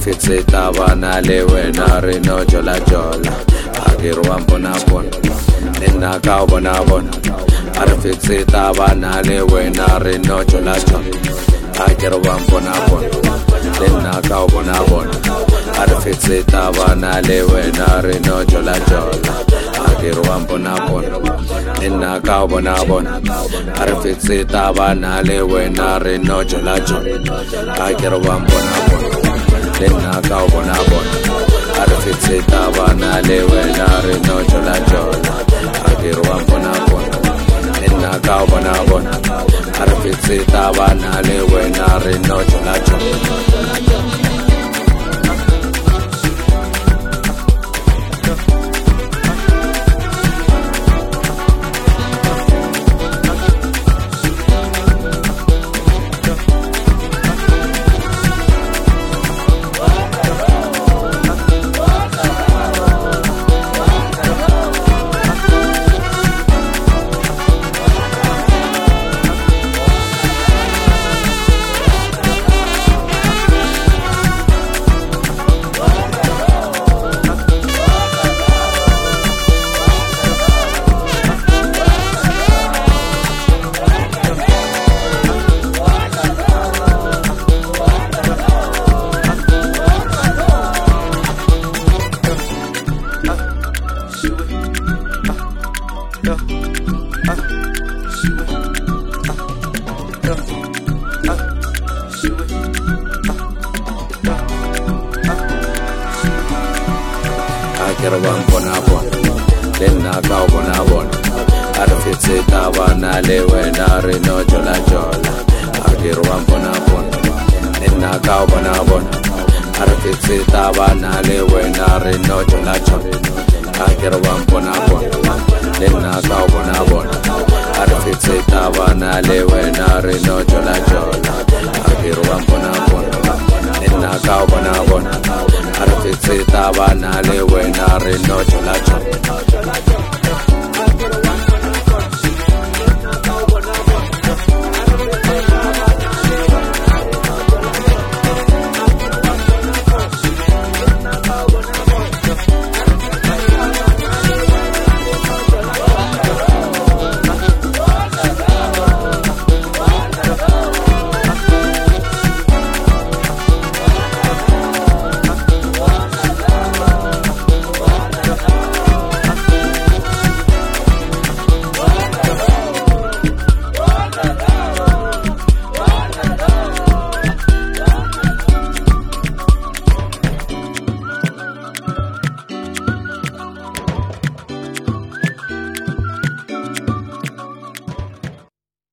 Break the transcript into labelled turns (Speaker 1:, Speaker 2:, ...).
Speaker 1: fixe taba na le wena re no jola jola a ke re wa mpona bona le nna ka o bona bona a re fixe taba na le wena re no jola jola a ke re wa mpona bona le nna ka o bona bona a re fixe taba na le wena re no jola jola a ke re wa mpona bona le nna ka o bona bona a re fixe taba na le wena re no jola jola a ke re wa mpona bona le nna ka o bona bona a re fixe taba na le wena re no jola jola a ke re wa mpona bona le nna ka o bona bona a re fixe taba na le wena re no jola jola. Ke re wa mpona bona le nna ka o bona bona a re fixe taba na le wena re no jola jola a ke re wa mpona bona le nna ka o bona bona a re fixe taba na le wena re no jola jola a ke re wa mpona bona le nna ka o bona bona a re fixe taba na le wena re no jola jola a ke re wa mpona bona le nna ka o bona bona a re fixe taba na le wena re no jola jola.